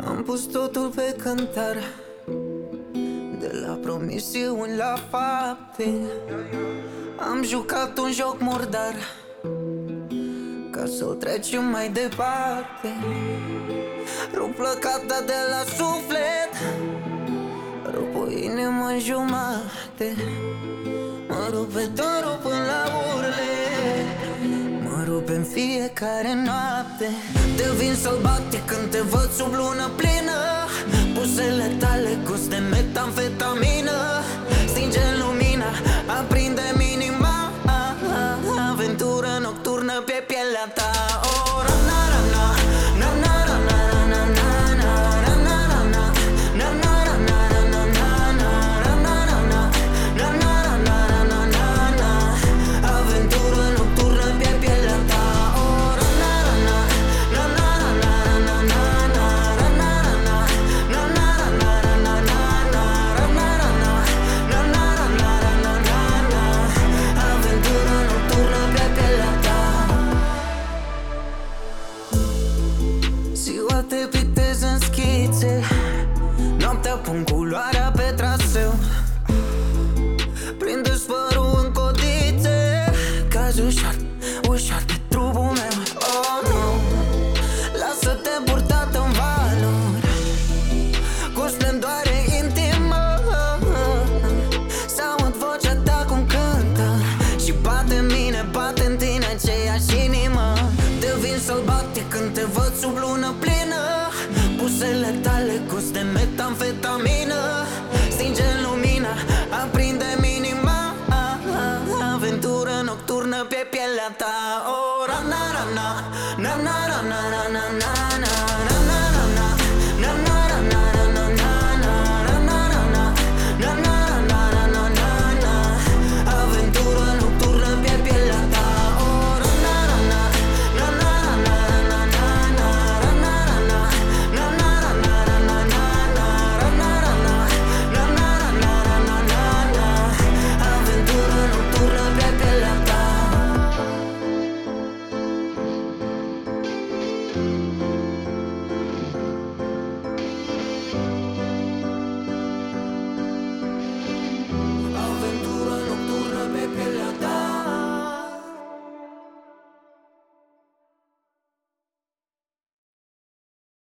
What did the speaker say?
Am pus totul pe cântar, de la promisiuni la fapte. Am jucat un joc murdar, ca să-l trecem mai departe. Rup plăcata de la suflet, rup o inimă în jumate. Mă rup pe dorul până la urle, mă rup în fiecare noapte. Devin sălbatic când te văd sub lună plină. Buzele tale gust de metamfetamină. Stinge lumina, aprinde minima. Aventură nocturnă pe pielea ta. Oh, rana, rana, rana, rana, rana, rana, rana, rana, rana, rana, rana, rana, aventură nocturnă pe pielea ta. Oh, rana, rana, rana, rana, rana, rana, rana, aventură nocturnă pe pielea ta. Ziua te pictez în schițe, noaptea pun culoarea pe traseu. Prinde sfărul în codițe, cazi ușor, ușor pe trupul meu. Oh, nu, lasă-te purtat în valuri, cu splendoare intimă. S-aud vocea ta cum cântă și bate în mine, bate în tine aceeași inimă. Devin sălbatic când te văd sub lună plină. Buzele tale gust de metamfetamină. Stinge lumina, aprinde minima. Aventură nocturnă pe pielea ta.